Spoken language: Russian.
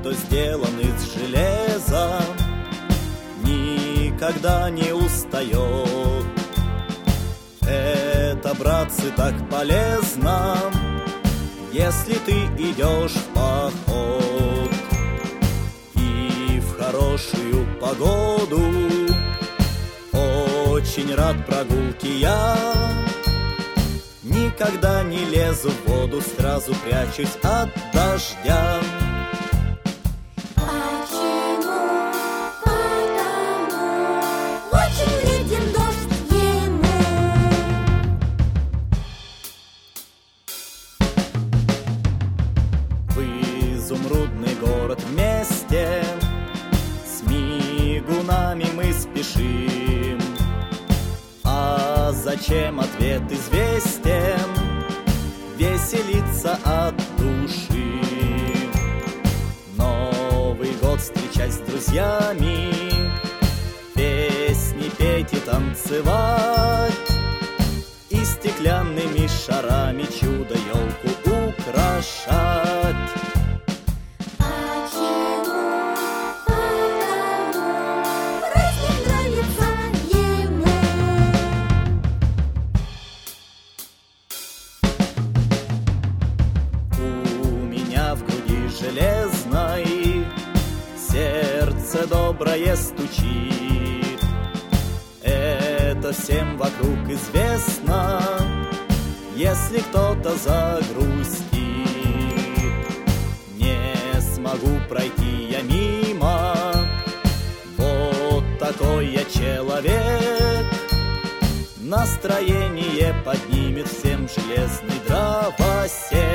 что сделан из железа, никогда не устает. Это, братцы, так полезно, если ты идешь в поход. И в хорошую погоду очень рад прогулке я. Никогда не лезу в воду, сразу прячусь от дождя. Почему? Потому очень вреден дождь ему. В изумрудный город вместе с мигунами мы спешим. А зачем, ответ известен, веселиться от души. Новый год встречать с друзьями, песни петь и танцевать, и стеклянными шарами чудо-елку украшать. Почему? Потому праздник нравится ему. У меня в груди железной сердце доброе стучит. Это всем вокруг известно, если кто-то загрустит. Не смогу пройти я мимо, вот такой я человек. Настроение поднимет всем железный дровосек.